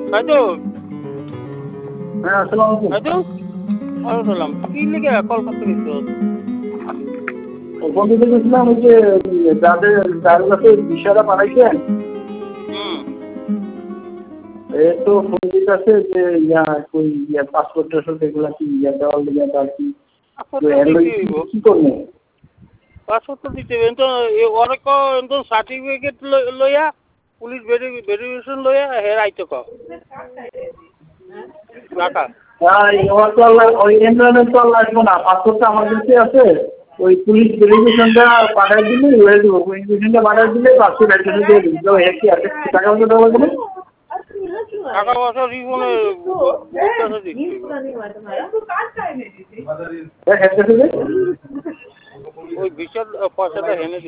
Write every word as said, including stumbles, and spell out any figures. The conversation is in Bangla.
হয়তো হ্যাঁ আসসালামু আলাইকুম। হয়তো আসসালাম কি লিখে কল করতে গেছো? ফোন দিতে গেছিলাম ওই যে যাদের যার কাছে বিষয়টা পাঠাইছেন হুম এ তো ফোন দিতে আছে যে ইয়া ওই ইয়া পাসপোর্ট টাসপোর্ট এগুলা কি ইয়া দেওয়ার লিগে আর কি কি করবো? পাসপোর্ট তো দিতে হবে তো অনেক তো সার্টিফিকেট লইয়া পুলিশ ভেরিফিকেশন লইয়া হের আইতে ক টাকা ওই এমপ্লয়মেন্ট তো আল্লাহ আসবো না, পাসপোর্টটা আমার কাছে আছে, ওই পুলিশ ভেরিফিকেশনটা পাঠাই দিলে হয়ে দেবো, ভেরিফিকেশনটা পাঠাই দিলে পাসপোর্ট অ্যাড্রেসে দিয়ে দিবি। তো এর কি আছে টাকা পয়সা দেওয়া লাগবে না? টাকা পয়সা রিবনে দিচ্ছি ওই বিশাল পয়সাটা হেনে